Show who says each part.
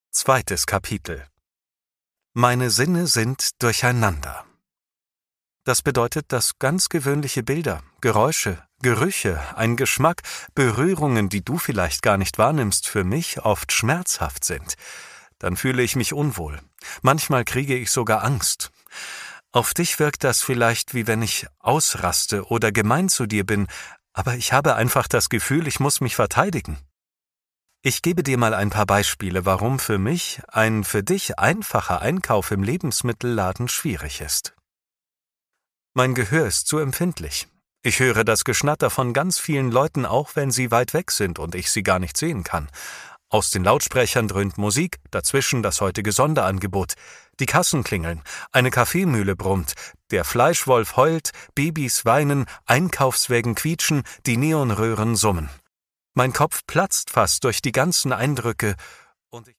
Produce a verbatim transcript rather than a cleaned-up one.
Speaker 1: Zweites Kapitel. Meine Sinne sind durcheinander. Das bedeutet, dass ganz gewöhnliche Bilder, Geräusche, Gerüche, ein Geschmack, Berührungen, die du vielleicht gar nicht wahrnimmst, für mich oft schmerzhaft sind. Dann fühle ich mich unwohl. Manchmal kriege ich sogar Angst. Auf dich wirkt das vielleicht, wie wenn ich ausraste oder gemein zu dir bin, aber ich habe einfach das Gefühl, ich muss mich verteidigen. Ich gebe dir mal ein paar Beispiele, warum für mich ein für dich einfacher Einkauf im Lebensmittelladen schwierig ist. Mein Gehör ist zu empfindlich. Ich höre das Geschnatter von ganz vielen Leuten, auch wenn sie weit weg sind und ich sie gar nicht sehen kann. Aus den Lautsprechern dröhnt Musik, dazwischen das heutige Sonderangebot. Die Kassen klingeln, eine Kaffeemühle brummt, der Fleischwolf heult, Babys weinen, Einkaufswägen quietschen, die Neonröhren summen. Mein Kopf platzt fast durch die ganzen Eindrücke und ich